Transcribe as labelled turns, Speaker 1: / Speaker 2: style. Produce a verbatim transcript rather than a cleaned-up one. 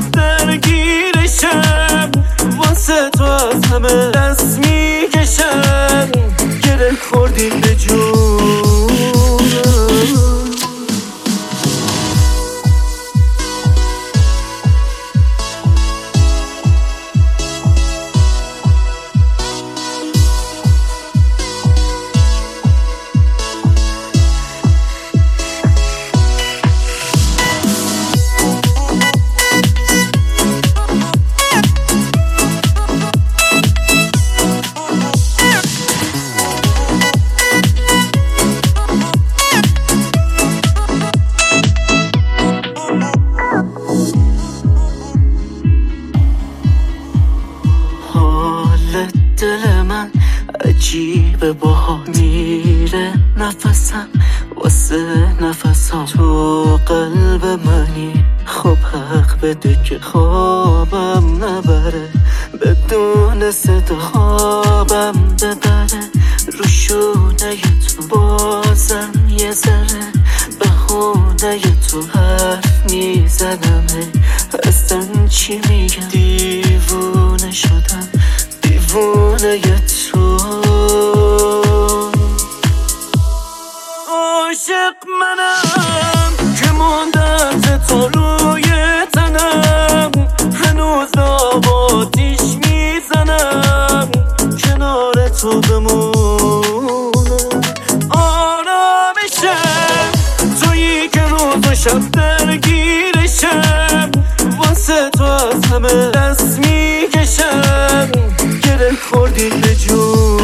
Speaker 1: شب درگیرشم، واسه تو از همه دست میکشم، گره خوردی به جونم. دل من عجیبه باها میره نفسم واسه نفسم، تو قلب منی خب حق بده که خوابم نبره، بدون صدا خوابم ببره، رو شونه تو بازم یه ذره بهونه تو حرف میزنمه، اصلا چی میگم دیوونه شدم، دیوونه تو. عاشق منم که مونده تو روی تنم، هنوز داغ آتیش میزنم کنار تو بمونم. آرامشم تویی که روز و شب درگیرشم، واسه تو از همه دست میکشم، گره خوردی به جون.